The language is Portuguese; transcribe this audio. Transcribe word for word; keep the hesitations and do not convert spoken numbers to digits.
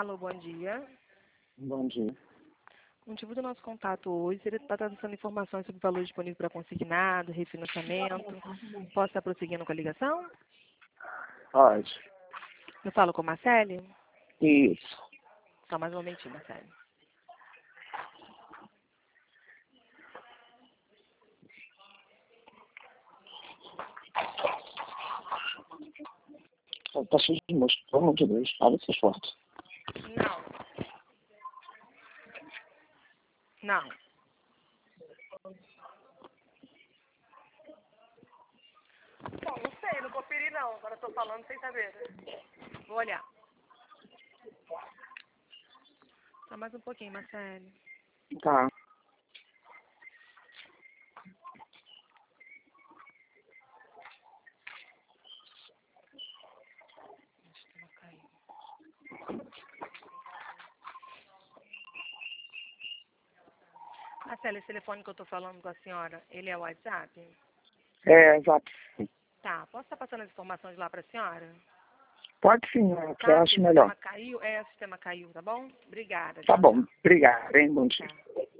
Alô, bom dia. Bom dia. O motivo do nosso contato hoje seria estar trazendo informações sobre o valor disponível para consignado, refinanciamento. Posso estar prosseguindo com a ligação? Pode. Eu falo com a Marcele? Isso. Só mais um momentinho, Marcele. Tá cheio de mosca, pelo amor de Deus. Fala essas fotos. Não. Não. Bom, não sei, não conferi não. Agora estou falando sem saber. Vou olhar. Só mais um pouquinho, Marcele. Tá. Marcele, esse telefone que eu estou falando com a senhora, ele é o WhatsApp? É, exato. Tá, posso estar passando as informações lá para a senhora? Pode sim, é que eu Tá, acho o melhor. sistema caiu, é, o sistema caiu, tá bom? Obrigada. Tá Tchau, bom. tchau. Obrigado, hein? Bom dia. Tá.